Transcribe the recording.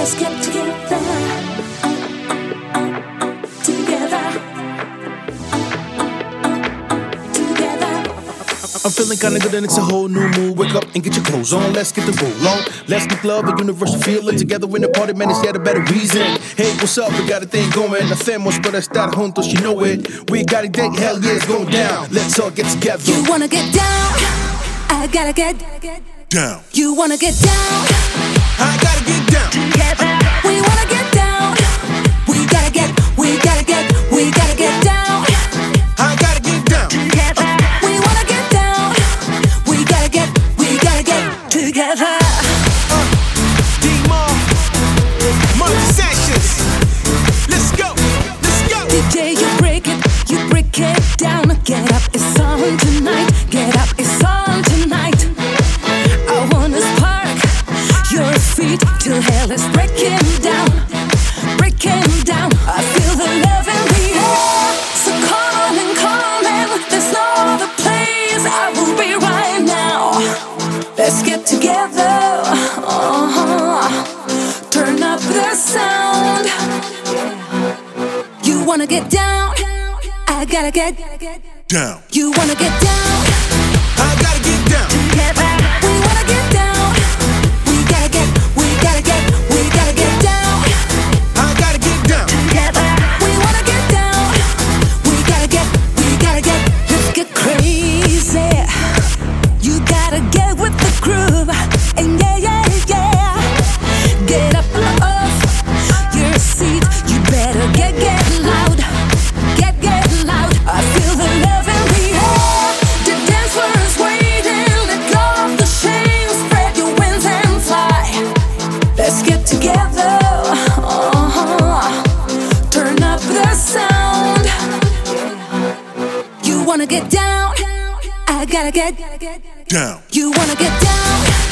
Let's get together. I'm feeling kinda good and it's a whole new mood. Wake up and get your clothes on, let's get the roll on. Let's make love a universal feeling. Together in the party, man, it's yet a better reason. Hey, what's up? We got a thing going. Hacemos para estar juntos, you know it. We got a date, hell yeah, it's going down. Let's all get together. You wanna get down? I gotta get down. You wanna get down? I gotta get down. Together. We wanna get down. We gotta get down. I gotta get down. We wanna get down. We gotta get together. D-Mar, Money Sessions. Let's go. DJ, you break it down. Get up, it's on tonight. Get up, it's on tonight. I wanna spark your feet till hell is breaking down. I feel the love in the air. So come in. There's no other place I will be right now. Let's get together. Turn up the sound. You wanna get down? I gotta get down. You wanna get down? I gotta get down. Together. We wanna get down. We gotta get down. I gotta get down. Together. We wanna get down. We gotta get. Let's get crazy. You gotta get with the groove. And yeah. Get up off your seat. You better get loud. Get loud. I feel the love in the air. The dance floor is waiting. Let go of the shame. Spread your wings and fly. Let's get together. Turn up the sound. You wanna get down? I gotta get down. You wanna get down?